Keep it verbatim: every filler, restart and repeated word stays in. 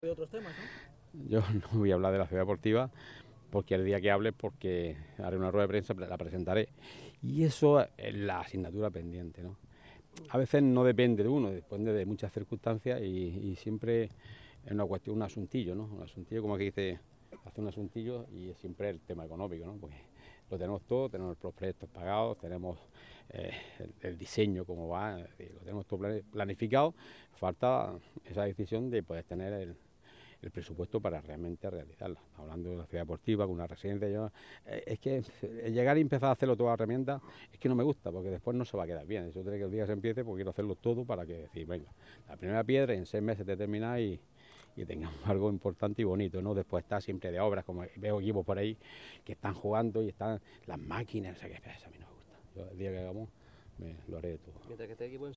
de otros temas, ¿no? Yo no voy a hablar de la ciudad deportiva porque el día que hable, porque haré una rueda de prensa, la presentaré. Y eso es la asignatura pendiente, ¿no? A veces no depende de uno, depende de muchas circunstancias y, y siempre es una cuestión, un asuntillo, ¿no? Un asuntillo, como que dice, hace un asuntillo y siempre el tema económico, ¿no? Porque lo tenemos todo, tenemos los proyectos pagados, tenemos eh, el, el diseño como va, lo tenemos todo planificado, falta esa decisión de poder tener el el presupuesto para realmente realizarla. Hablando de la ciudad deportiva, con una residencia, yo, eh, es que llegar y empezar a hacerlo toda la herramienta es que no me gusta, porque después no se va a quedar bien. Yo creo que el día que se empiece, pues quiero hacerlo todo para que decir, venga, la primera piedra en seis meses te termina y, y tengamos algo importante y bonito, ¿no? Después está siempre de obras, como veo equipos por ahí que están jugando y están las máquinas, o sea, que eso a mí no me gusta. Yo el día que hagamos, me, lo haré de todo. Mientras que este equipo en